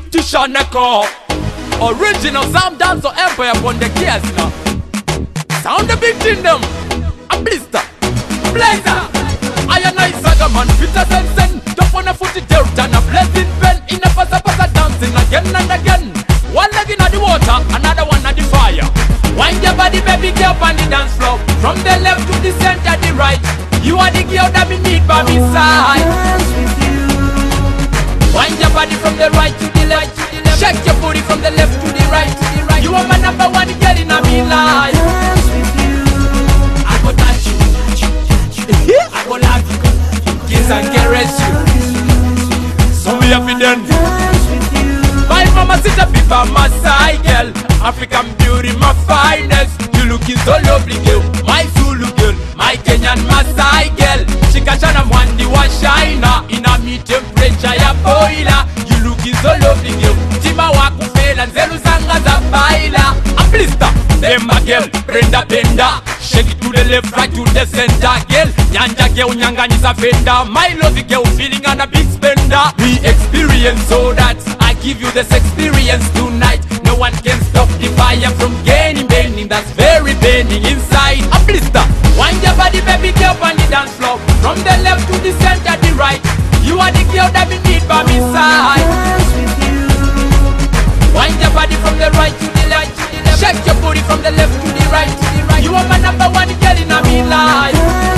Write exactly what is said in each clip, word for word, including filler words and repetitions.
Tisha Neko. Original sound dance or empire upon the gears now. Sound the big thing them. A blister. Blazer. I and I saga man. Peter Sensen. Top on a footy dirt and a blessing pen. In a pasa pasa dancing again and again. One leg in the water, another one at the fire. Wind your body baby girl on the dance floor. From the left to the center, the right. You are the girl that me need by me side. Wind your body from the right to the left. Shake your booty from the left to the right. You are my number one girl in a me life. I go touch you, I go love you, kiss and caress you. So we have been done. My mama sit up by my side, girl. African beauty, my finest. You looking so lovely, girl. My Zulu girl, my Kenyan Masai girl. Chikachana mwandi wa shina. In a me temperature ya boiler. You looking so lovely, girl. Tima waku fela nzelu zanga za baila. A blister, Demba girl, Brenda Benda. Shake it to the left, right to the center, girl. Nyanja girl, nyanga nisa fenda. My love girl, feeling on a big spender. We experience so that I give you this experience tonight. No one can stop the fire from gaining, burning. That's very burning inside. A blister. Wind your body, baby girl, on the dance floor. From the left to the center, the right. You are the girl that we need by my side. Wind your body from the right to the left. Shake your booty from the left to the right. You are my number one girl in a me life.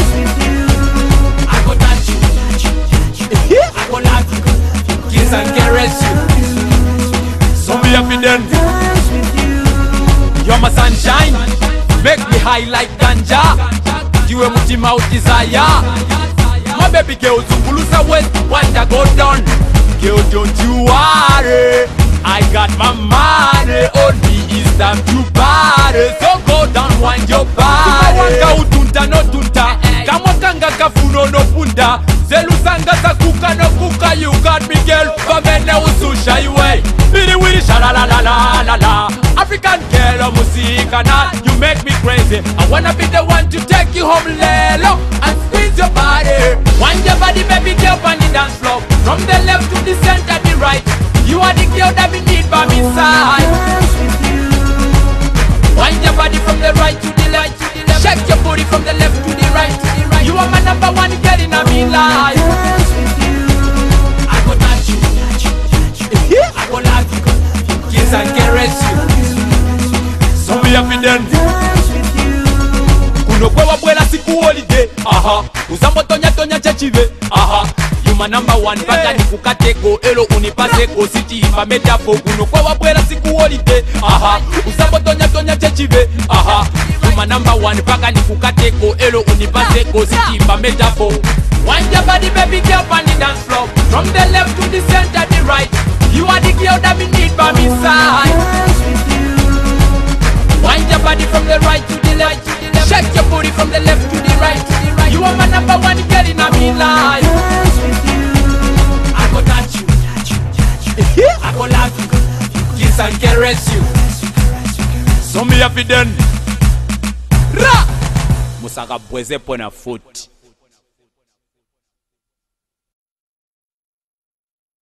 I go touch you, I go love you, kiss and caress you. So we have been done. You're my sunshine, make me high like ganja. You are mutima out desire. My baby girl, Zungulusa West, wonder go down. Girl, don't you worry, I got my money. Only is time to party. So go down, wind your body. Wanga utunta no tunta, kama kanga kafuno no punda. Zelu sanga sa kuka no kuka. You got me girl, pamene ususha iwe. Bidi widi shala la la la la la. African girl, musika na. You make me crazy. I wanna be the one to take you home, lelo, and squeeze your body. Wind your body, baby girl, on the dance floor. From the left to the center, the right. You are the girl that we need by my side. Wind your body from the right to the left. Shake your booty from the left to the right. You are my number one girl in a me life. I go touch you, I go love you, kiss and caress you. So we have been done. Kuno kwa wabwela siku holiday. Aha, uzambo tonya tonya chachive. Aha, you my number one. Paka ni kukateko, elo unipaseko. City ipa metafo. Kuno kwa wabwela siku holiday. Aha, uzambo tonya tonya chachive. Aha, you my number one. Paka ni kukateko, elo unipaseko. City ipa metafo. Wind your body, baby girl, on the dance floor. From the left to the center, the right. You are the girl that we need by my side. Wind your body from the right to the left. Shake your booty from the left to the right. You are my number one girl in a me life. I go touch you, I go love you, kiss and caress you. So me have it done. Ra! Musaka bweze pona foot.